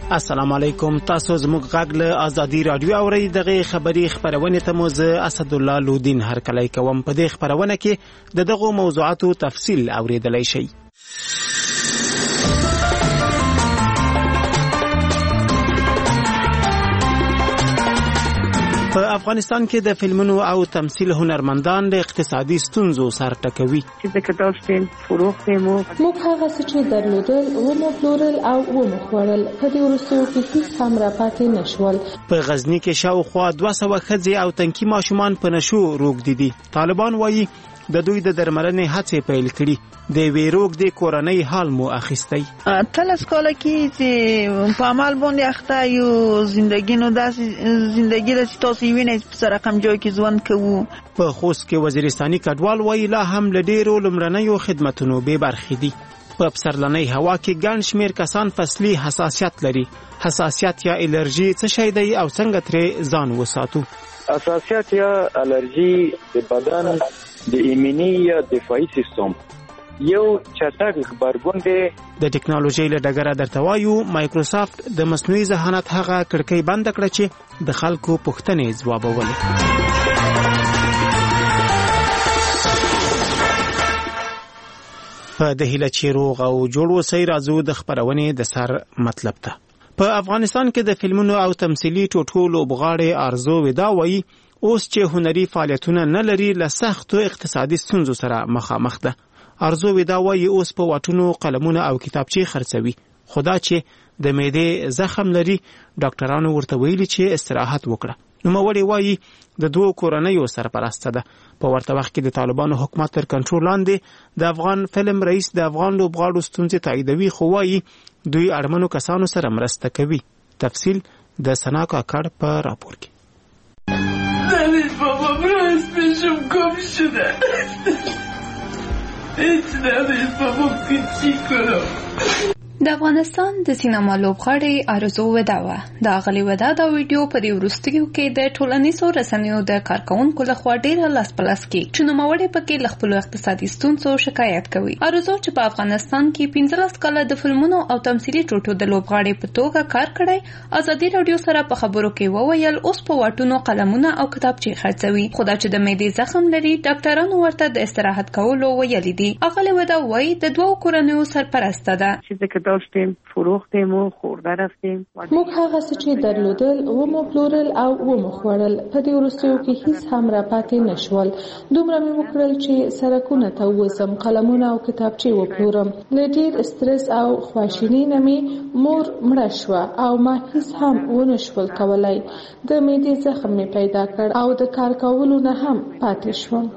السلام علیکم. تاسو زموږ غږ له آزادي رادیو اورئ. دغه خبری خبرونه ته مو زه اسد الله لودین هرکلی کوم. په دې خبرونه کې دغه موضوعاتو تفصیل اوریدلای شئ. په افغانستان کې د فلمونو او تمثيل هنرمندان د اقتصادي ستونزو سره ټکوي. چې د کتاب فلم فروختم موږ هغه څه چې درلودل و مو پلورل او و مو خوړل په دې ورسو کې هیڅ هم را پاتې نشول. په غزنی کې شاوخوا 200 ښځې او تنکي ماشومان په نشو روږدي دي. طالبان وایي د دوی د درملنې هڅې پیل کړي. د ویروګ د کورنۍ حال مو اخیستی. تلس کاله کې چې په عمل باندې اخته یو زندگی نو داسې زندگی د تاسو وینئ په سره کم جوړ کې ژوند کوو. په خوست کې وزیرستاني کډوال وایي لا هم له ډیرو لمړنیو خدماتونو بې برخې دي. په پسرلنۍ هوا کې ګڼ شمېر کسان فصلي حساسیت لري. حساسیت یا الرژي څه شی دی او څنګه ترې ځان وساتو؟ حساسیت یا الرژي د بدن د ایمني یا دفاعي سیستم یو چټک خبرګون دی. د ټکنالوژي له ډګره درته وایو مایکروسافت د مصنوعي ذهانت هغه کړکۍ بند کړه چې د خلکو پوښتنې ځوابولې. په د هیله چې روغ او جوړ وسی راځو د خبرونې د سر مطلب ته. په افغانستان کې د فلمونو او تمثيلي ټوټو لوبغاړي ارزو ودا وایي اوس چې هنري فعالیتونه نه لري له سختو اقتصادي ستونزو سره مخامخ ده. ارزو ودا وایي اوس په واټونو قلمونه او کتابچې خرڅوي. خدا چې د معدې زخم لري ډاکټرانو ورته ویلي چې استراحت وکړه. نوموړی وایي د دوه کورنیو سرپرسته ده. په ورته وخت کې د طالبانو حکومت تر کنټرول لاندې د افغان فلم رئیس د افغان لوبغاړو ستونزې تاییدوي خو وایي دوی اړمنو کسانو سره مرسته کوي. تفصیل د سنا کاکړ په راپور کې. نوید بابا براز پیشم گم شده. هیچ نوید بابا چی کنم. د افغانستان د سینما لوبغاړي ارزو ودا وه. د اغلی ودا د ویډیو په دې وروستیو کې د ټولنیزو رسنیو د کارکونکو لخوا ډیره لاس پلاس کې چې نوموړی پکې له خپلو اقتصادي ستونزو شکایت کوي. ارزو چې په افغانستان کې 15 کاله د فلمونو او تمثيلي ټوټو د لوبغاړي په توګه کار کړی ازادي رادیو سره په خبرو کې وویل اوس په واټونو قلمونه او کتابچې خرڅوي. خدا چې د معدې زخم لري ډاکټرانو ورته د استراحت کولو ویلي دي. اغلی ودا وایي د دوه کورنیو سرپرسته ده. داشتیم فروختیم و خورده رفتیم. موږ هغه څه چې درلودل و مو پلورل او و مو خوړل په دې ورسو کې هیڅ هم را پاتې نشول. دومره مې وکړل چې سرکونه ته وزم قلمونه او کتابچې وپلورم. له ډیر استرس او خواشینۍ نه مې مور مړه شوه او ما هیڅ هم ونه شول کولای. د معدې زخم مې پیدا کړ او د کار کولو نه هم پاتې شوم.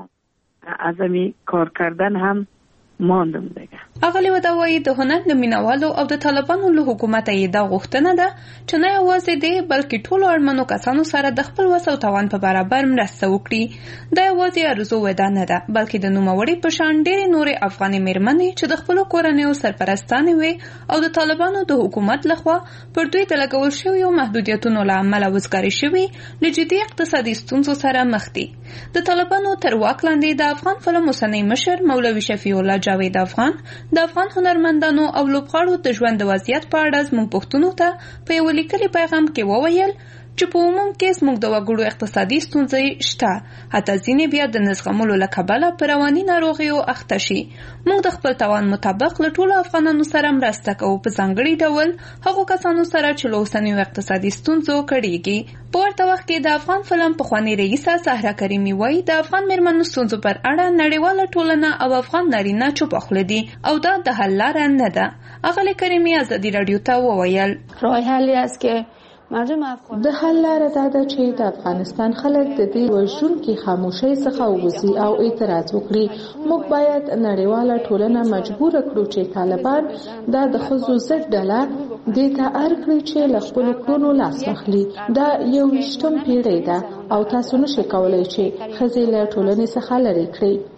ازمی کار کردن هم ماندم دیگه. اغلی ودا وایي د هنر د مینوالو او د طالبانو له حکومت یې دا غوښتنه ده چې نه یوازې دی بلکې ټولو اړمنو کسانو سره د خپل وس او توان په برابر مرسته وکړي. دا یوازې ارزو ودا نه ده بلکې د نوموړي په شان ډېرې نورې افغاني میرمنې چې د خپلو کورنیو سرپرستانې وي او د طالبانو د حکومت لخوا پر دوی د لګول شویو محدودیتونو له امله وزګارې شوي له جدي اقتصادي ستونزو سره مخ دي. د طالبانو تر واک لاندې د افغان فلم اوسنی مشر مولوي شفیع الله جاوید افغان د افغان هنرمندانو او لوبغاړو د ژوند د وضعیت په اړه زموږ پښتنو ته په یو لیکلي پیغام کې وویل چې په عموم کې زموږ د وګړو اقتصادي ستونزې شته. حتی ځینې بیا د نزغملو له کبله په رواني ناروغیو اخته شي. موږ د خپل توان مطابق له ټولو افغانانو سره مرسته کوو په ځانګړي ډول هغو کسانو سره چې له اوسنیو اقتصادي ستونزو کړېږي. په ورته وخت کې د افغان فلم پخوانۍ رئیسه سهره کریمي وایي د افغان میرمنو ستونزو پر اړه نړیواله ټولنه او افغان نارینه چوپه خوله دي او دا د حل لاره نه ده. اغلی کریمي ازادي رادیو ته وویل راه حلی است که د حل لاره دا ده چې د افغانستان خلک د دې وژونکي خاموشۍ څخه ووځي او اعتراض وکړي. موږ باید نړیواله ټولنه مجبور کړو چې طالبان دا د ښځو ضد ډله دې ته اړ کړي چې له خپلو کړنو لاس واخلي. دا 21 پیړۍ ده او تاسو نشئ کولی چې ښځې له ټولنې څخه لرې کړئ.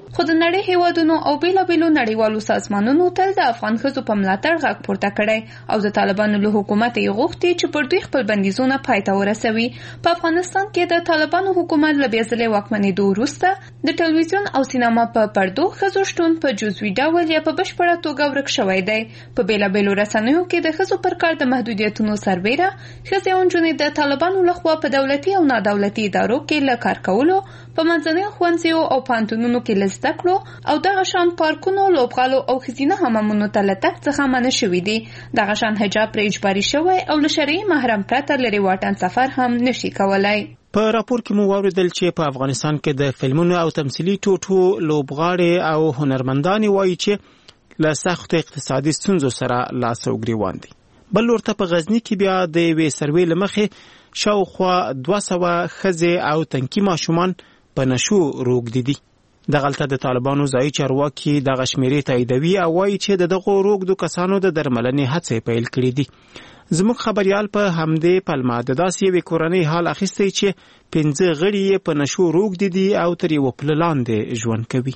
خو د نړۍ هیوادونو او بیلابیلو نړیوالو سازمانونو تل د افغان ښځو په ملاتړ غږ پورته کړی او د طالبانو له حکومت یې غوښتي چې پر دوی خپل بندیزونه پای ته ورسوي. په افغانستان کې د طالبانو حکومت له بیا ځلې واکمنېدو وروسته د ټلویزیون او سینما په پردو ښځو شتون په جزوي ډول یا په بشپړه توګه ورک شوی دی. په بیلابیلو رسنیو کې د ښځو پر کار د محدودیتونو سربیره ښځې او نجونې د طالبانو لخوا په دولتي او نادولتي ادارو کې له کار کولو، په منځنیو ښوونځیو او پوهنتونونو کې له زده کړو او دغه شان پارکونو، لوبغالو او ښځینه حمامونو ته له تګ څخه منع شوي دي. دغه شان حجاب پرې اجباري شوی او له شرعي محرم پرته لرې واټن سفر هم نشي کولی. په راپور کې مو واوریدل چې په افغانستان کې د فلمونو او تمثیلي ټوټو لوبغاړي او هنرمندان وایي چې له سختو اقتصادي ستونزو سره لاس او ګریوان دي. بل ورته په غزني کې بیا د یوې سروې له مخې شاوخوا 200 ښځې او تنکي ماشومان په نشو روږدي دي. دغلته د طالبانو ځایي چارواکي دغه شمیرې تاییدوي او وایي چې د دغو روږدو کسانو د درملنې هڅې پیل کړي دي. زموږ خبریال په همدې پلمه د داسې یوې کورنۍ حال اخیستی چې 15 غړي یې په نشو روږدي دي او تر یوه پله لاندې ژوند کوي.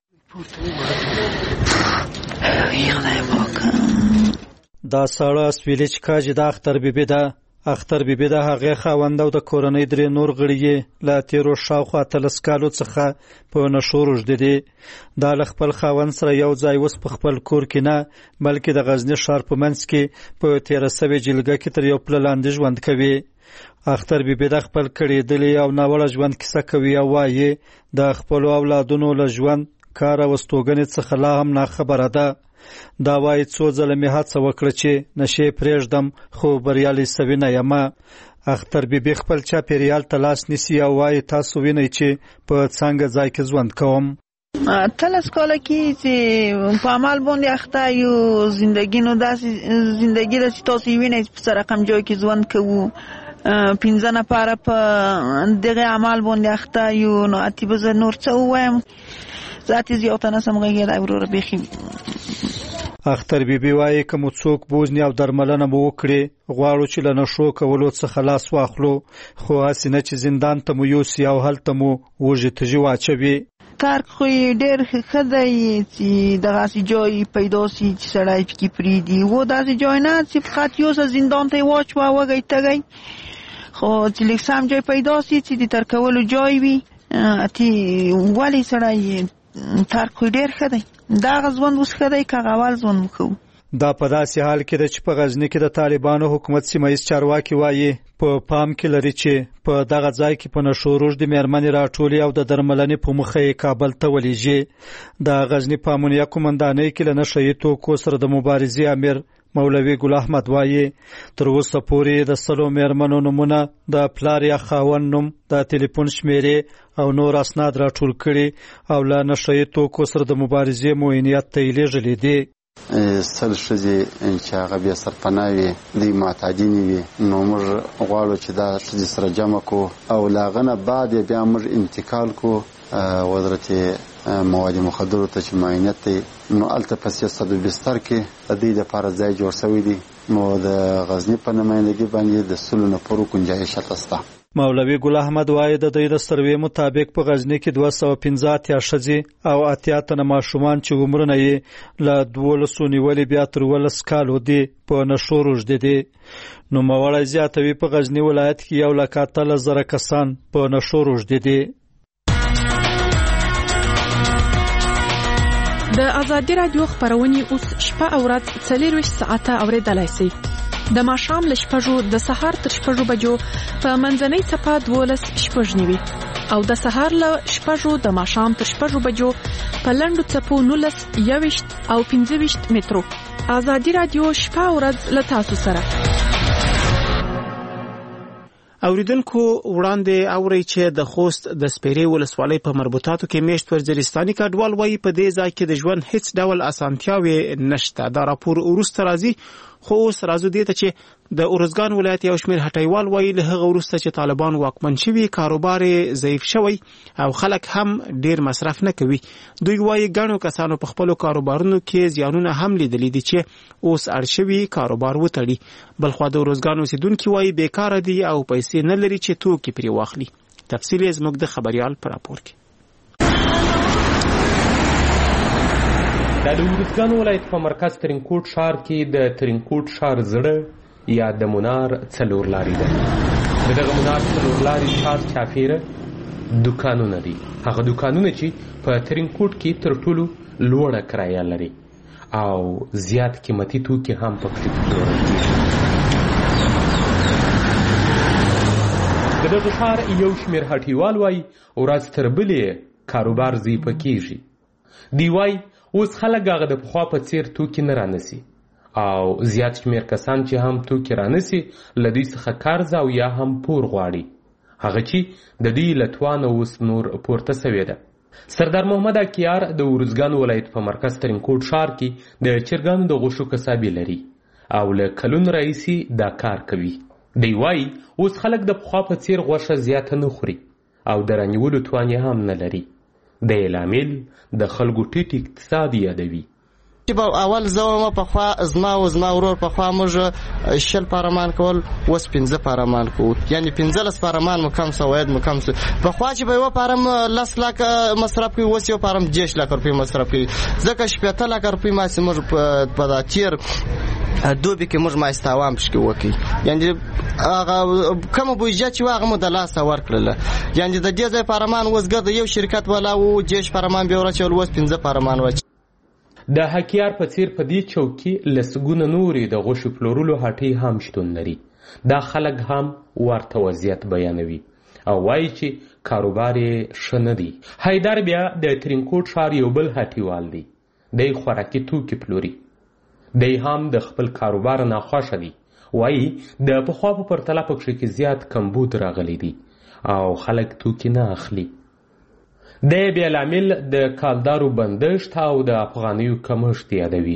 دا ساړه اسویلي چې کاږي د اختر بیبي ده. اختر بیبي د هغې خاوند او د کورنۍ 3 نور غړي یې له تیرو شاوخوا 13 کالو څخه په نشو روږدي دي. دا له خپل خاوند سره یو ځای اوس په خپل کور کې نه بلکې د غزني ښار په منځ کې په 13 سوې جلګه کې تر یو پله لاندې ژوند کوي. اختر بیبي د خپل کړېدلي او ناوړه ژوند کیسه کوي او وایي د خپلو اولادونو له ژوند، کار او استوګنې څخه لا هم ناخبره ده. دا وایي څو ځله مې هڅه وکړه چې نشې پرېږدم خو بریالی سوي نه یم. اختر بیبي خپل چاپېریال ته لاس نیسي او وایي تاسو وینئ چې په څنګه ځای کې ژوند کوم. 13 کاله کې چې په عمل باندې اخته یو زندگی نو داسې زندگی داسې تاسو وینئ په څه رقم جای کې ژوند کوو. 15 نفره په دغه عمل باندې اخته یو. نو اتی به نور څه ووایم، ذاتي زیاته نسم غږېدی وروره بیخي. اختر بیبي وایي که مو څوک بوزني او درملنه مو وکړي غواړو چې له نشو کولو څخه لاس واخلو، خو هسې نه چې زندان ته مو یوسي او هلته مو وږي تږي واچوي. ترک خو یې ډېر ښه دی چې دغسې جای پیدا سي چې سړی پکې پرېږدي. و داسې جای نه چې فقط یوسه زندان ته یې واچوه وږی تږی، خو چې لږ سم جای پیدا سي چې د ترک کولو جای وي. ولې سړی ترک خو ډېر ښه دی. دغه ژوند اوس ښه دی که هغه اول ژوند وکوو. دا په داسې حال کې ده چې په غزني کې د طالبانو حکومت سیمهیز چارواکي وایي په پام کې لري چې په دغه ځای کې په نشو روږدې مېرمنې راټولي او د درملنې په موخه یې کابل ته ولیږي. د غزني په امنیه قومندانۍ کې له نشه یي توکو سره د مبارزې امیر مولوي ګل احمد وایي تر اوسه پورې د 100 مېرمنو نومونه، د پلار یا خاوند نوم، د ټلیفون شمیرې او نور اسناد راټول کړي او له نشه یي توکو سره د مبارزې معاونیت ته یې لیږلي دي. 100 ښځې چې هغه بې سرپناه وي، دوی معتادینې وي، نو موږ غواړو چې دا ښځې سره جمع کړو او له هغه نه بعد یې بیا موږ انتقال کړو وزارت مواد مخدرو ته چې معاینت دی. نو هلته په 300 بستر کې د دوی دپاره ځای جوړ شوی دی. نو د غزني په نمایندګي باندې د 100 نفرو گنجایش هلته شته. مولوي ګل احمد وایي د دوی د سروې مطابق په غزني کې 215 ښځې او 80 تنه ماشومان چې عمرونه یې له 12 نیولې بیا تر 12 کالو دي په نشو روږدي دي. نوموړی زیاتوي په غزني ولایت کې 1,13,000 کسان په نشو روږدي دي. د ازادي رادیو خبرونه اوس شپه او ورځ 24 ساعته اوریدلای شئ. د ماښام له 6 د سهار تر 6 بجو په منځنۍ څپه 12 نیوي او د سهار له 6 د ماښام تر 6 بجو په لنډو څپو 19 21 او 25 مترو. ازادي رادیو شپه او ورځ له تاسو سره. اوریدونکو وړاندې اوري چې د خوست د سپیرې ولسوالۍ په مربوطاتو کې میشت وزیرستاني کډوال وایي په دې ځای کې د ژوند هیڅ ډول اسانتیاوې نشته. دا راپور وروسته راځي، خو اوس راځو دې ته چې د ارزګان ولایت یو شمېر هټیوال وایي له هغه وروسته چې طالبان واکمن شوي کاروبار ضعیف شوی او خلک هم ډیر مصرف نه کوي. دوی وایي ګڼو کسانو په خپلو کاروبارونو کې زیانونه هم لیدلي دي چې اوس اړ شوي کاروبار وتړي. بلخوا د ارزګان اوسیدونکي وایي بیکاره دي او پیسې نه لري چې توکي پرې واخلي. تفصیل یې زموږ د خبریال په راپور کې. د ارزګان ولایت په مرکز ترینکوټ ښار کې د ترینکوټ ښار زړه یا د منار څلور لارې ده. د دغه منار څلور لارې ښار چاپیره دوکانونه دي. هغه دوکانونه چې په ترینکوټ کې تر ټولو لوړه کرایه لري او زیات قیمتي توکي هم پکې پلورل کېږي. د دغه ښار یو شمېر هټیوال وایي ورځ تر بلې کاروبار ضعیفه کېږي. دی وایي اوس خلک هغه د پخوا په څېر توکي نه رانیسي او زیات شمېر کسان چې هم توکي رانیسي له دوی څخه قرض او یا هم پور غواړي، هغه چې د دوی له توانه اوس نور پورته سوې ده. سردار محمد اکیار د ارزګان ولایت په مرکز ترینکوټ ښار کې د چرګانو د غوښو کسابي لري او له کلونو راهیسې دا کار کوي. دی وایي اوس خلک د پخوا په څېر غوښه زیاته نه خوري او د رانیولو توان یې هم نه لري. د لامل د خلکو ټیټ اقتصاد یادوي. چې په اول زه وم پخوا زما ورور پخوا موږ 20 پارمان کول، اوس 15 پارمان کوو، یعنې 15 پارمان مو کم سو عاید مو کم سو. پخوا چې به یو پارم 10 لک مصرف کوي، اوس یو پارم 10 لک روپۍ مصرف کوي، ځکه 15 لک روپۍ ماسې موږ په دا تیر دوبي کې موږ مایستاوام پشکې وکړي، یعنې هغه کومه بودجه چې هغه مو د لاسه ورکړله. یعنې د دې ځای پارمان اوس ګرده یو شرکت والا و 10 پارمان بیا ورچول، اوس 15 پارمان وچ. د حکیار په څیر په دې چوک کې لسګونه نورې د غوښې پلورلو هټۍ هم شتون لري. دا خلک هم ورته وضعیت بیانوي او وایي چې کاروبار یې ښه نه دی. حیدر بیا د ترینکوټ ښار یو بل هټیوال دی. دی خوراکي توکي پلوري. دی هم د خپل کاروبار ناخوښه دی. وایي د پخوا په پرتله پکښې کې زیات کمبود راغلی دی او خلک توکي نه اخلي. د بیا لامل د کالدارو بندښت او د افغانیو کمښت یادوي.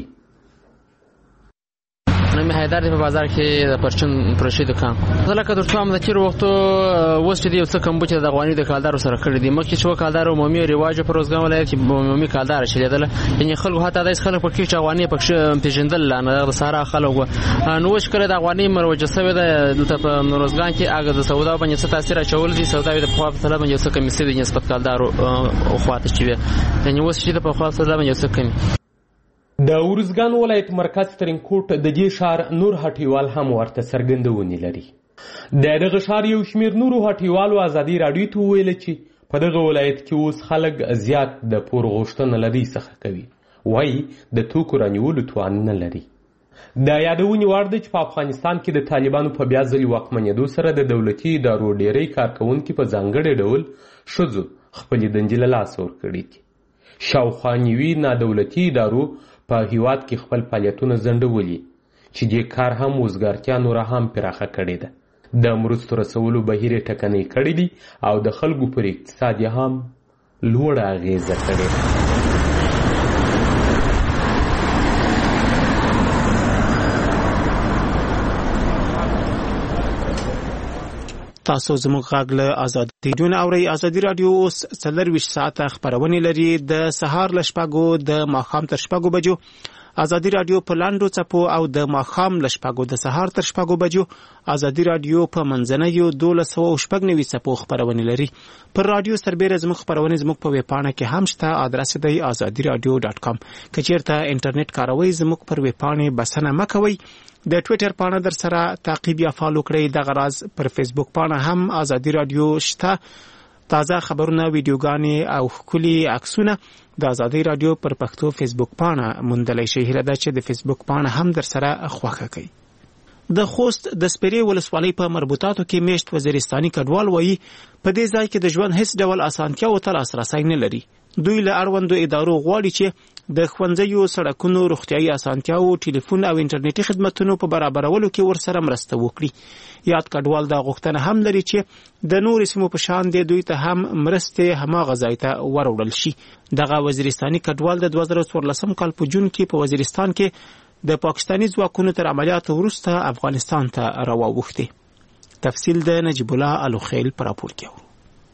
نوم حیدر دی، په بازار کې د پرچون پروشي دکان. زه لکه تر څو هم د تېرو وختو اوس چې دی یو څه کمبود چې د افغاني د کالدارو سره کړي دي. مخکې چې و کالدار عمومي رواج په ارزګان ولایت کې عمومي کالدار چلېدله، یعنې خلکو حتی داسې خلک پکې چې افغاني پکښې پېژندل نه د سهارا خلک وو. نو اوس کله د افغاني مروجه سوې ده دلته په ارزګان کې هغه د سودا باندې څه تاثیر اچولی دي. سودا یې د پخوا په پرتله باندې یو څه کمې سوي دي نسبت کالدارو خواته چې وې، یعنې اوس چې د پخوا په پرتله باندې یو څه کمې. د ارزګان ولایت مرکز ترینکوټ د دې ښار نور هټیوال هم ورته څرګندونې لري. د دغه ښار یو شمېر نورو هټیوالو ازادي راډیو ته وویله چې په دغه ولایت کې اوس خلک زیات د پور غوښتنه له دوی څخه کوي. وایي د توکو رانیولو توان نه لري. د یادونې وړ ده چې په افغانستان کې د طالبانو په بیا ځلې واکمنېدو سره د دولتي ادارو ډېری کارکوونکي په ځانګړي ډول ښځو خپلې دندې له لاسه ورکړي دي. شاوخوا نوي نادولتي ادارو په هیواد کې خپل فعالیتونه ځنډولي چې دې کار هم وزګارتیا نوره هم پراخه کړې ده. د مرستو رسولو بهیر یې ټکنی کړی دی او د خلکو پر اقتصاد یې هم لوړه اغیزه کړې ده. تاسو زموږ غږ له ازادي راډیو نه اورئ. ازادي راډیو اوس 24 ساعته خبرونه لري، د سهار له 6 د ماښام تر 6 بجو. ازادي راډیو په لاندو څپو او د ماښام له 6 د سهار تر 6 بجو. ازادي راډیو په منځنیو 1290 څپو خبرونه لري. پر رادیو سربېره زموږ خبرونه زموږ په ویب پاڼه کې هم شته. ادرس دی azadiradio.com. کچېرته انټرنیټ کاروي زموږ پر ویب پاڼه بسنه مکوئ. د ټوئیټر پاڼه در سره تعقیب یا فالو کړئ. د غراز پر فیسبوک پاڼه هم ازادي رادیو شته. تازه خبرونه، ویډیوګانې او ښکلي عکسونه د ازادي رادیو پر پښتو فیسبوک پاڼه موندلی شئ. هیله ده چې د فیسبوک پاڼه هم در سره خوښه کړئ. د خوست د سپیرې ولسوالۍ په مربوطاتو کې میشت وزیرستاني کډوال وایي په دې ځای کې د ژوند هیڅ ډول اسانتیاو ته لاسرسی نه لري. دوی له اړوندو ادارو غواړي چې د ښوونځیو، سړکونو، روغتیايي اسانتیاو، ټلیفون او انټرنیټي خدماتونو په برابرولو کې ورسره مرسته وکړي. یاد کډوال دا غوښتنه هم لري چې د نورو سیمو په شان دی دوی ته هم مرستې هماغه ځای ته وروړل شي. دغه وزیرستاني کډوال د 2014 کال په جون کې په وزیرستان کې د پاکستاني ځواکونو تر عملیاتو وروسته افغانستان ته راووښتي. تفصیل د نجیب الله الوخیل پر راپور کې.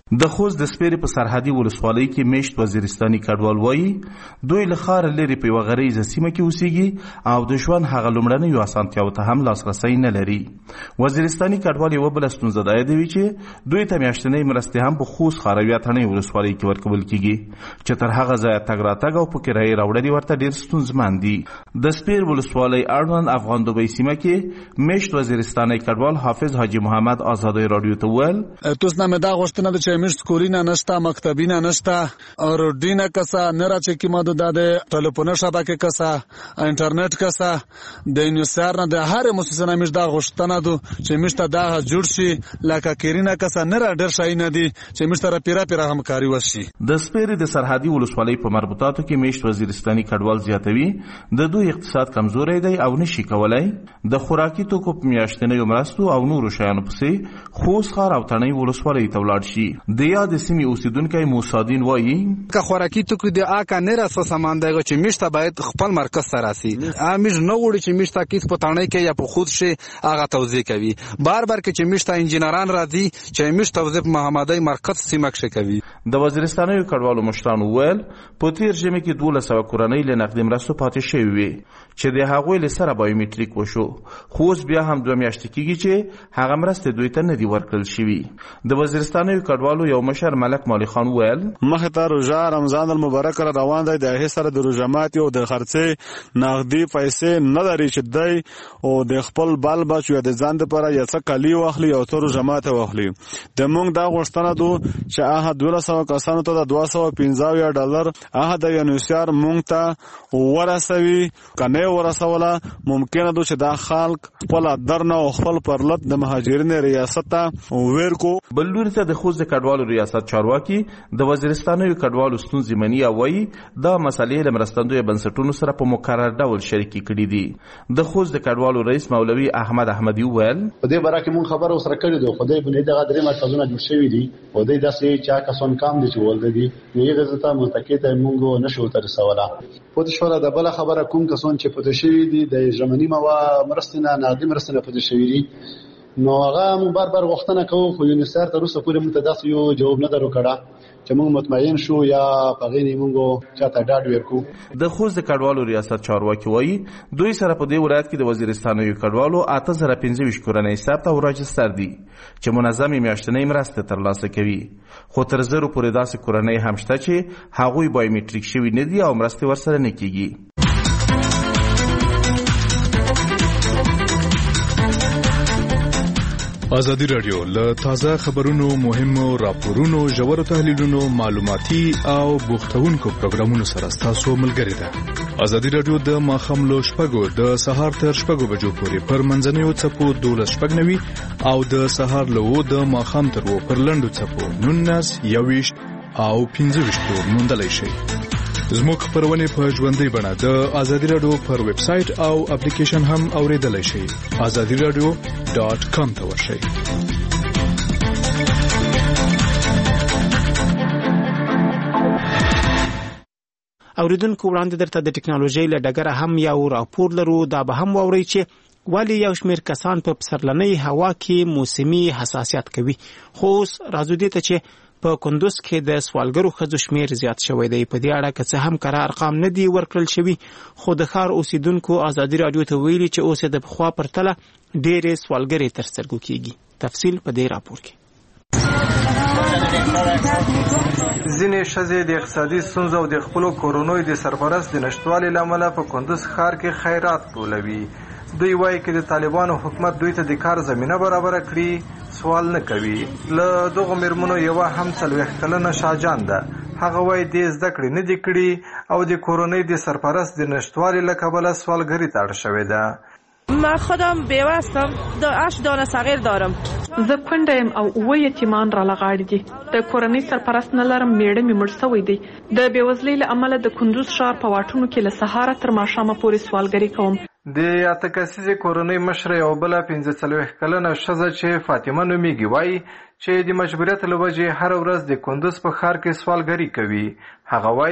د خوست د سپیرې په سرحدي ولسوالۍ کې میشت وزیرستاني کډوال وایي دوی له ښاره لرې په یوه غریزه سیمه کې اوسېږي او د ژوند هغه لومړنیو اسانتیاوو ته هم لاسرسی نه لري. وزیرستاني کډوال یوه بله ستونزه دا یادوي چې دوی ته میاشتنۍ مرستې هم په خوست ښاروي اتڼۍ ولسوالۍ کې ورکول کېږي چې تر هغه ځایه تګ راتګ او په کرایې راوړل ورته ډېر ستونزمن دي. د سپیر ولسوالۍ اړوند افغان دوبۍ سیمه کې میشت وزیرستاني کډوال حافظ حاجي محمد ازادۍ راډیو ته وویل توسنامه دا غوښتنه ده چې میشت کورینه نشته، مکتبینه نشته، روډینه کسا نه راځي کې ماده د ټلیفون شبکه کسا انټرنیټ کسا د انسار نه د هر مؤسسه نه میشت دا غوښتنه ده چې میشت دا جوړ شي لکه کورینه کسا نه را ډیر شي نه دي چې میشت را پیرا همکاري وشي. د سپیرې د سرحدي ولسوالۍ په مربوطاتو کې میشت وزیرستاني کډوال زیاتوي د دوی اقتصاد کمزوری دی او نشي کولای د خوراکي توکو په میاشتنیو مرستو او نورو شیانو پسې خوست ښار او تڼۍ ولسوالۍ ته ولاړ شي. د یاد سیمې اوسیدونکی موسادین وایي که خوراکي توکو د آکا نه راسه سامان دی چې میشته باید خپل مرکز سره راسي. امیش نه وړي چې میشته کیس په تڼۍ کې یا په خود شي هغه توزیع کوي. بار کې چې میشته انجینران راځي چې میشته توزیع محمدي مرکز سیمه کې کوي. د وزیرستاني کډوالو مشرانو ویل په تیر ژمي کې 1200 کورنۍ له نقدي مرستو پاتې شوې وي چې د هغوی له سره بایومټریک وشو خو اوس بیا هم 2 میاشتې کېږي چې هغه مرستې دوی ته نه دي ورکړل شوي. د وزیرستاني کډوالو یو مشر ملک مالی خان ویل مخه ته روزه رمضان المبارک را روان دی د هیڅ سره د روزه ماتي او د خرڅې نقدي پیسې نه لري چې دی او د خپل بال بچو د ځان لپاره یا څه کلی واخلي او تر روزه ماته واخلي. د موږ دا غوښتنه ده چې هغه 1200 کسانو ته د $250 هغه د یونیسار موږ ته ورسوي کنه ورسوله ممکنه ده چې دا خلک خپل درنه او خپل پرلط د مهاجرین ریاست ته ورکو. بلور ته د خوست کډوالو ریاست چارواکي د وزیرستاني کډوالو ستونزې مني او وایي دا مسلې له مرستندویه بنسټونو سره په مکرر ډول شریکې کړي دي. د خوست د کډوالو رئیس مولوي احمد احمدي وویل په دې باره کې مونږ خبره سره کړې ده. خدای بنې دغه درې مرکزونه جوړ شوي دي او دوی داسې چا کسان کام دي چې ولده دي نو یې غزته منطقې ته مونږ نشو تر رسوله. پوه شوله د بله خبره کوم کسان چې پته شوي دي د ژمني مرستې نه نقدي مرستې نه پته شوي دي نو هغه مونږ بار غوښتنه کوو خو یونیسار تر اوسه پورې مونږ ته داسې یو جواب نه درو کړه چې مونږ مطمئن شو یا په هغې نه مونږ چاته ډاډ ورکړو. د خوست د کډوالو ریاست چارواکي وایي دوی سره په دې ولایت کې د وزیرستاني کډوالو 8025 کورنۍ ثبت او راجستر دي چې منظمې میاشتنۍ مرستې ترلاسه کوي خو تر 0 پورې داسې کورنۍ هم شته چې هغوی بایومټریک شوي نه دي او مرستې ورسره نه کېږي. ازادي راډیو له تازه خبرونو مهمو راپورونو ژورو تحلیلونو معلوماتي او بوختونکو پروګرامونو سره تاسو ملګری ده. ازادي راډیو د ماخام لو شپږو د سهار تر 6 بجو پورې پر منځنیو چپو 12:09 او د سهار له د ماخام تر پر لندو چپو 19 او 15 موندلای شي. زموږ خبرونه په ژوندۍ بڼه د ازادي راډیو پر ویب سټ او اپلیکیشن هم اوریدلای شئ. azadiradio.com ته ورشئ. اوریدونکو وړاندې درته د ټکنالوژي له ډګره هم یو راپور لرو. دا به هم واورئ چې ولی یو شمېر کسان په پسرلنۍ هوا کې موسمي حساسیت کوي. خو اوس راځو دې ته چې په کندوز کې د سوالګرو ښځو شمېر زیات شوی دی. په دې اړه که څه هم کره ارقام نه دي ورکړل شوي خو د ښار اوسیدونکو ازادي راډیو ته ویلي چې اوس د پخوا پرتله ډېرې سوالګرې تر سترګو کېږي. تفصیل په دې راپور کې. ځینې ښځې د اقتصادي ستونزو او د خپلو کورنیو د سرپرست د نشتوالي له امله په کندوز ښار کې خیرات ټولوي. دوی وایي که د طالبانو حکومت دوی ته د کار زمینه برابره کړي سوال نه کوي. له دغو میرمنو یوه هم 40 کلنه شاهجان ده. هغه وایي دې زده کړې نه دي کړي او د کورنۍ د سرپرست د نشتوالي له کبله سوالګري ته اړ شوې ده. من خودم بیوه هستم 8 دانه صغیر دارم. زه کونډه یم او 9 یتیمان را لغاړي دي. د کورنۍ سرپرست نه لرم. میړه مې مړ شوی دی. د بېوزلۍ له امله د کندوز ښار په واټونو کې له سهاره تر ماښامه پورې سوالګري کوم. د اته کسیزې کورنۍ مشره یو بله 45 کلنه ښځه چې فاطمه نومیږي وایي چې د مجبوریت له وجې هره ورځ د کندوز په ښار کې سوالګري کوي. هغه وایي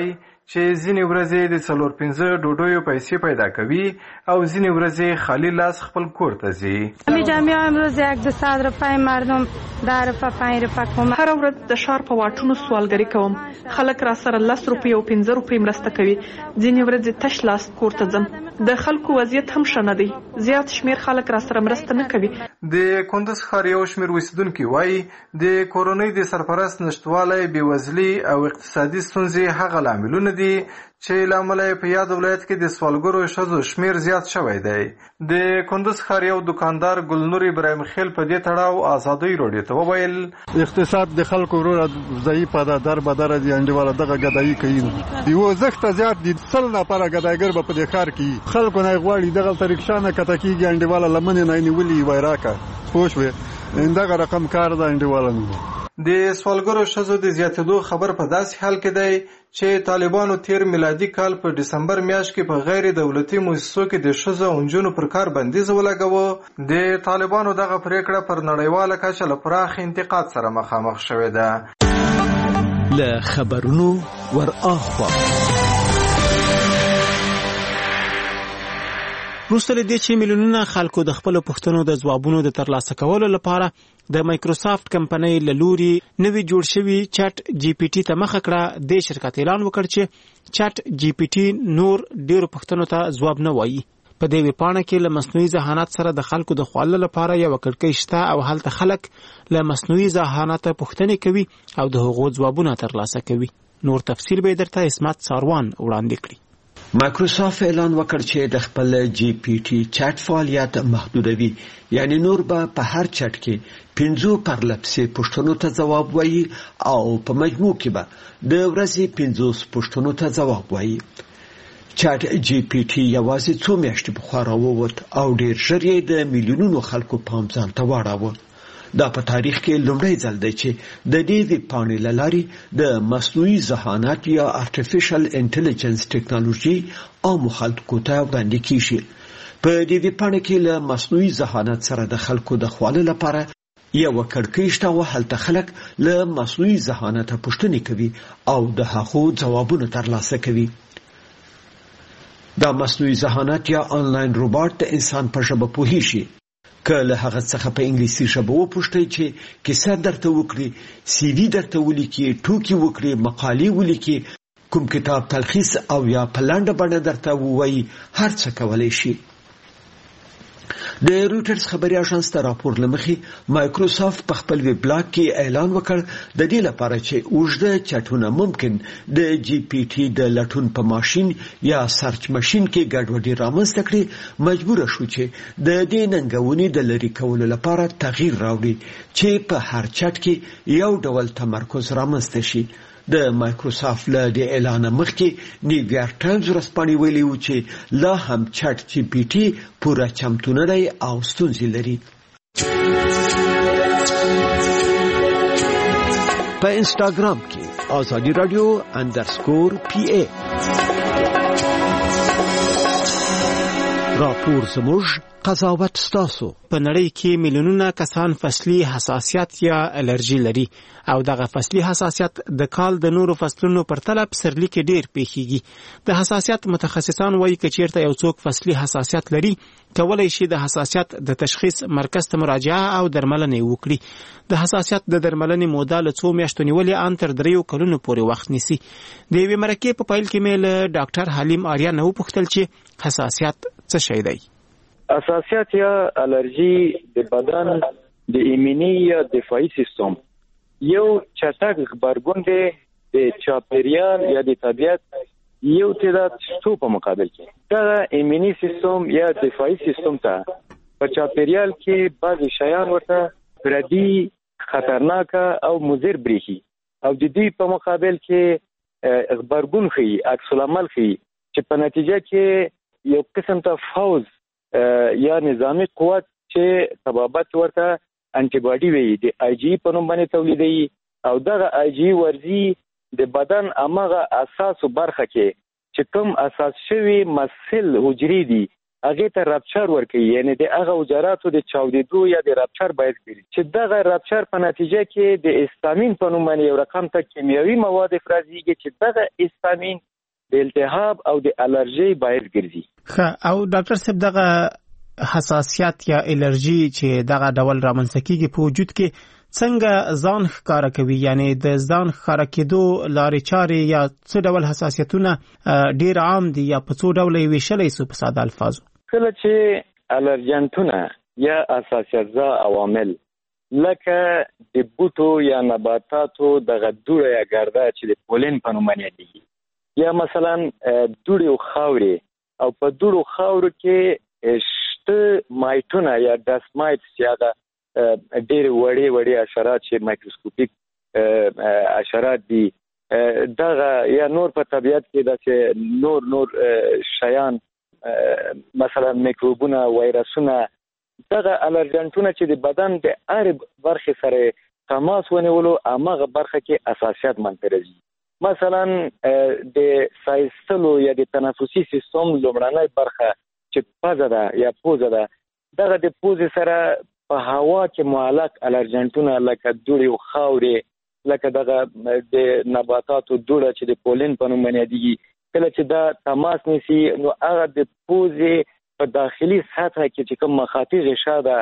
چې ځینې ورځې د 4-5 ډوډیو پیسې پیدا کوي او ځینې ورځې خالی لاس خپل کور ته ځي. می جامعه امروز 100 روپای مردم 10 روپای 5 روپای کوم. هر ورځ د شهر په واټونو سوالګری کوم. خلک را سره 10 روپۍ او 15 روپۍ مرسته کوي. ځینې ورځې تش لاس کور ته ځم. د خلکو وضعیت هم ښه نه دی. زیات شمیر خلک را سره مرسته نه کوي. د کندز ښار یو شمیر اوسیدونکي وایي د کورنۍ د سرپرست نشتوالی، بېوزلي او اقتصادي ستونزې هغه لاملونه دي چې له امله یې په یاد ولایت کې د سوالګرو ښځو شمیر زیات شوی دی. د کندز ښار یو دکاندار ګلنور ابراهیم خیل په دې تړاو ازادۍ راډیو ته وویل اقتصاد د خلکو وروره ضعیفه ده، در به دره دي انډیواله دغه ګدایي کوي. یو زښته زیات دي 100 نفره ګدایګر به په دې ښار کې خلکو نه غواړي دغلته رکشا نه کته کېږي انډیواله لمنې نه نیولي وای راکه پوه شوې دغه رقم کار ده انډیواله نه. د سوالګرو ښځو د زیاتېدو خبر په داسې حال کې دی چې طالبانو تیر میلادي کال په ډسمبر میاشت کې په غیر دولتي مؤسسو کې د ښځو او نجونو پر کار بندیز ولګاوه. د طالبانو دغه پریکړه پر نړیواله کچه له پراخ انتقاد سره مخامخ شوې ده. له خبرونو ور اخوا وروسته له دې چې میلیونونه خلکو د خپلو پوښتنو د ځوابونو د ترلاسه کولو لپاره د مایکروسافت کمپنۍ له لوري نوی جوړ شوي چټ جی پی ټي ته مخه کړه. د شرکت اعلان وکړ چې چټ جی پی ټي نور ډیرو پوښتنو ته ځواب نه وایي. په دې ویبپاڼه کې له مصنوعي ذهانت سره د خلکو د خوړلو لپاره یو کړکۍ شته او هلته خلک له مصنوعي ذهانت پوښتنې کوي او د هغو ځوابونه ترلاسه کوي. نور تفصیل به درته اسمت ساروان وړاندې کړي. مایکروسافت اعلان وکړ چې د خپل جی پی ټي چټ فعالیت محدودوي، یعنی نور به په هر چټ کې 15 پرلپسې پوښتنو ته ځواب وایي او په مجموع کې به د ورځې 50 پوښتنو ته ځواب وایي. چټ جی پی ټي یوازې څو میاشتې پخوا راووت او ډېر ژر یې د میلیونونو خلکو پام ځان ته واړاوه. دا په تاریخ کې لومړی ځل دی چې د دې ویبپاڼې له لارې د مصنوعي ذهانت یا آرټیفیشل انټیلیجنس ټیکنالوژي عامو خلکو ته وړاندې کیږي. په دې ویبپاڼه کې له مصنوعي ذهانت سره د خلکو د خوړلو لپاره یو کړکۍ شته او هلته خلک له مصنوعي ذهانت پوښتنې کوي او د هغو ځوابونه ترلاسه کوي. دا مصنوعي ذهانت یا آنلاین روباټ د انسان په ژبه پوهیږي. که له هغه څخه په انګلیسي ژبه وپوښتئ چې کیسه درته وکړي، سی وي درته ولیکي، ټوکې وکړي، مقالې ولیکي، کوم کتاب تلخیص او یا په لنډه بڼه درته ووایي، هر څه کولی شي. د رویټرز خبري اژانس ته راپور لمخې مایکروسافت په خپل ویب بلاګ کې اعلان وکړ د دې لپاره چې اوږده چټونه ممکن د جی پی ټي د لټون په ماشين یا سرچ ماشين کې ګډوډي رامنځته کړي مجبور شو چې د دې ننګونې د لری کولو لپاره تغییر راوړي چې په هر چټ کې یو ډول تمرکز رامنځته شي. د مایکروسافت له د اعلان مخکې نیویارک ټایمز ورځپاڼې ویلي و چې لا هم چټ جی پی ټي پوره چمتو نه دی او ستونزې لري. په انسټاګرام کې آزادي رادیو _PA راپور زموږ قضاوت ستاسو. په نړۍ کې میلیونونه کسان فصلي حساسیت یا الرجی لري او دغه فصلي حساسیت د کال د نورو فصلونو پر طلب سرلی کې ډیر پیښیږي. د حساسیت متخصصان وایي چې چیرته یو څوک فصلي حساسیت لري کولای شي د حساسیت د تشخیص مرکز ته مراجعه او درملنه وکړي. د حساسیت د درملنې موده له 2 میاشتو نیولې ان تر 3 کلونو پورې وخت نیسي. د یوې مرکې په پیل کې مې له ډاکټر حلیم آریا نه وپوښتل چې حساسیت څه شی دی. حساسیت یا الرژي د بدن د ایمني یا دفاعي سیستم یو چټک غبرګون دی د چاپیریال یا د طبیعت یو تعداد شتو په مقابل کې. دا ایمني سیستم یا دفاعي سیستم ته په چاپیریال کې بعض شیان ورته پردي، خطرناک او مضر بریښي او د دې په مقابل کې غبرګون ښيي، عکس العمل ښيي چې په نتیجه کې یو قسم ته فوز یا نظامی قوت چې طبابت ورته انټي باډي وي د آی جی په نوم باندې تولیدوي او دغه آی جی ورزي د بدن امغه اساس برخه کې چې کوم اساس شوی مسل حجري دي هغه ته رپچر ورکوي، یعنی د هغه حجراتو د چاودیدو یا د رپچر باید کړي چې دغه رپچر په نتیجه کې د هیستامین په نوم باندې یو رقم ته کیمیاوي مواد افرازيږي چې دغه هیستامین د التهاب او د الرجي باعث ګرځي. او ډاکټر صاحب دغه حساسیت یا الرجي چې دغه ډول رامنځته کیږي په وجود کې څنګه ځان ښکارا کوي، یعنی د ځان ښکارا کېدو لارې چارې یا څه ډول حساسیتونه ډیر عام دي یا په څو ډول یې ویشلی سو په ساده الفاظو؟ کله چې الرجنټونه یا حساسیت زا عوامل لکه د بوټو یا نباتاتو دغه دوړه یا ګرده چې د پولین په نوم یادېږي، یا مثلا دوړې او خاورې، او په دوړو خاورو کې شته مایټونه یا ډست مایټس یا ډېر وړې حشرات چې مایکروسکوپیک حشرات دي، دغه یا نور په طبیعت کې داسې نور شیان مثلا میکروبونه، وایرسونه، دغه الرجنټونه چې د بدن د هرې برخې سره تماس ونیولو هماغه برخه کې حساسیت منځته راځي. مثلا د سایستلو یا د تنفسي سیستم لومړنۍ برخه چې پزه ده یا پوزه ده، دغه د پوزې سره په هوا کې معلق الرجنټونه لکه دوړې او خاورې، لکه دغه د نباتاتو دوړه چې د پولین په نوم یادېږي، کله چې دا تماس نیسي نو هغه د پوزې په داخلي سطحه کې چې کوم مخاطي غشا ده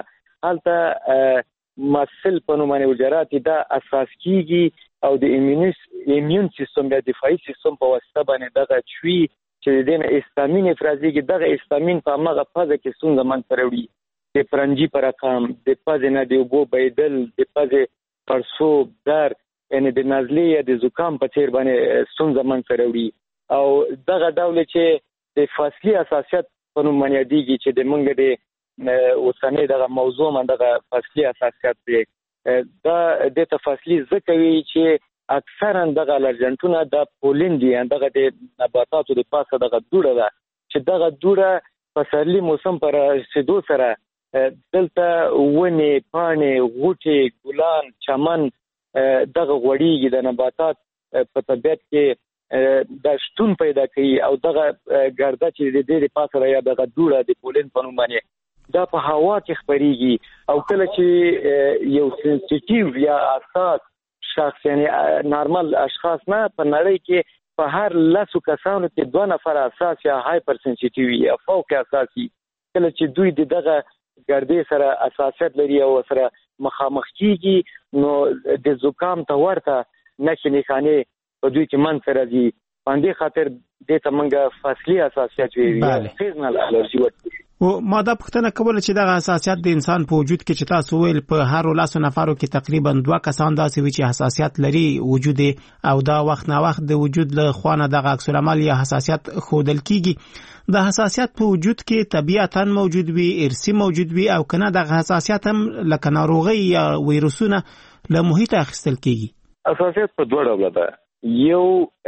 هلته مسل په نوم باندې حجرات دا اساس کیږي او د ایمیون سیستم یا دفاعي سیستم په واسطه باندې دغه چوي چې د هیستامین افرازیږي، دغه هیستامین په هغه فازه کې ستونزه منځته راوړي، د پرنجي پر رقم، د پزې نه د اوبو بهیدل، د پزې پړسوب، درد، یعنی د نزلې یا د زکام په څیر باندې ستونزه منځته راوړي. او دغه ډول چې د فصلي حساسیت په نوم باندې یادېږي چې د موږ د اوسنۍ دغه موضوع من دغه فصلي حساسیت دی، دا د تفصیلي ځکه وی چې اکثرا دغه الرجنټونه د پولین دي، دغه د نباتاتو د پاسه دغه دوړه ده چې دغه دوړه په پسرلي موسم پر رسیدو سره دلته ونې، پاڼې، غوټې، ګلان، چمن دغه غوړیږي، د نباتات په طبیعت کې د شتون پیدا کوي او دغه ګرده چې د دې پاسه یا دغه دوړه د پولین په نوم باندې دا په هوا کې خپریږي. او کله چې یو سنسیټیو یا حساس شخص یعنی نارمل اشخاص نه، په نړۍ کې په هر 10 کسانو کې 2 نفر حساس یا هایپر سنسیټیو یا فوق حساسي، کله چې دوی دغه ګردې سره حساسیت لري او سره مخامخ کیږي نو د زکام ته ورته نښې نښانې په دوی کې منځته راځي. باندې خاطر دې ته موږ فصلي حساسیت ویل سیزنل الرجي ورته. او ما دا پوښتنه کوله چې دغه حساسیت د انسان په وجود کې چې تاسو ویل په هر 10 نفرو کې تقریبا 2 کسان داسې وي چې حساسیت لري وجود، او دا وخت نه وخت د وجود له خوانه دغه عکس العمل یا حساسیت خودل کیږي. د حساسیت په وجود کې طبيعتاً موجود وي، ارثي موجود وي، او کنه دغه حساسیت هم لکه ناروغي یا ویروسونه له محیط اخیستل کیږي. حساسیت په 2 ډوله ده، یو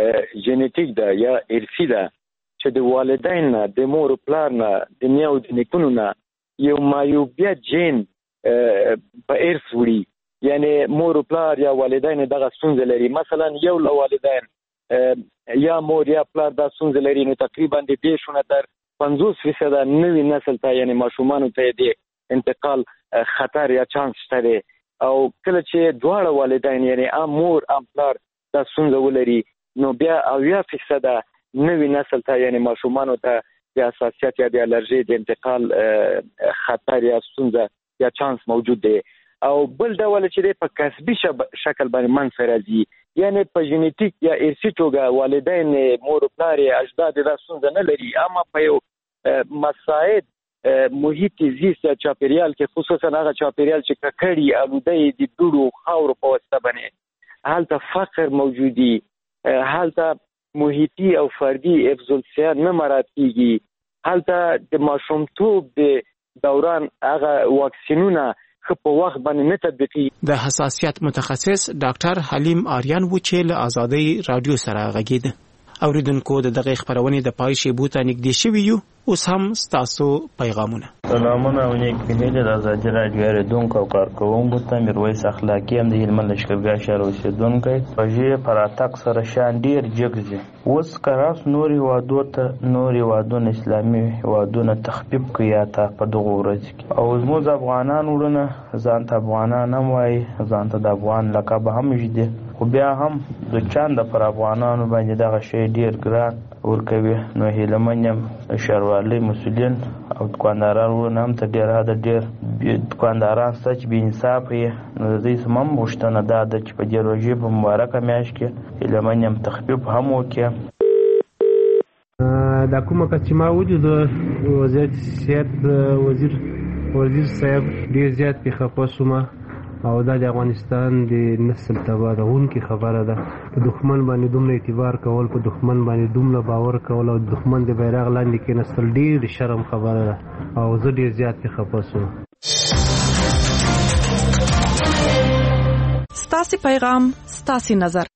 جنټیک ده یا ارثي ده چې د والدین نه، د مور او پلار نه، د نیو د نیکونو نه یو مایوبیت جین په ارث وړي، یعنی مور او پلار یا والدین دغه ستونزه لري. مثلا یو له والدین یا مور یا پلار دا ستونزه لري نو تقریبا د دې شونه تر 50% نوې نسل ته یعنی ماشومان ته د انتقال خطر یا چانس شته. او کله چې دواړه والدین یعنی ام مور ام پلار دا ستونزه ولري نو بیا 80% نوې نسل ته یعنی ماشومان ته د حساسیت یا د الرجي د انتقال خطر یا ستونزه یا چانس موجود دی. او بل ډول چې په کسبي شکل باندې منځته راځي، یعنی په جنټیک یا ارثي توګه والدین، مور او پلار، اجداد دا ستونزه نه لري، اما په یو مساعد محیط زیست یا چاپیریال کې، خصوصا هغه چاپیریال چې ککړی آلوده د دوړو خاورو په واسطه باندې هلته فقر موجودي، هلته محیطي او فردي افضلسیه نه مراعات کیږي، هلته د ماشومتوب د دوران هغه واکسینونه په وخت باندې نه تطبیقي. د حساسیت متخصص ډاکټر حلیم آریان و چې له آزادۍ رادیو سره غږیده. اوریدونکو دغه خبرونه د پای شی بوته نږدې شوی یو، اوس هم تاسو پیغامونه. سلامونه او نیک هیله د آزادۍ رادیو ریډونکو او کارکوونکو ته میرویس اخلاقی هم د هلمند لشکرګاه شهر اوسیدونکی په پراتک سره شان ډیر جګزي. اوس کراس نور هیوادونه اسلامي هیوادونه تخفیف کوي تا په دغه ورځ کې، او زموږ افغانان ورونه ځان ته افغانان هم وایي، ځان ته د افغان لقب هم ژدي، خو بیا هم د چانده پر افغانانو باندې دغه شی ډیر ګران ورکوي. نو هیلمن یم ښاروالۍ مسؤلین او دکانداران ورونه هم ته ډیر دکانداران سته چې بې انصافه یې. نو د دوی څخه هم غوښتنه دا ده چې په دې روژې په مبارکه میاشت کې هیلمن یم تخفیف هم وکړي. دا کومه کس چې ما ولید وزارت صحت وزیر صاحب ډیر زیات پې خفه شوم او دا د افغانستان د نسل تباهونکې خبره ده. په دښمن باندې دومره اعتبار کول، په دښمن باندې دومره باور کول او دښمن د بیرغ لاندې کېناستل ډیر شرم خبره ده او زه ډیر زیات پې خفه شوم. ستاسې پیغام ستاسې نظر.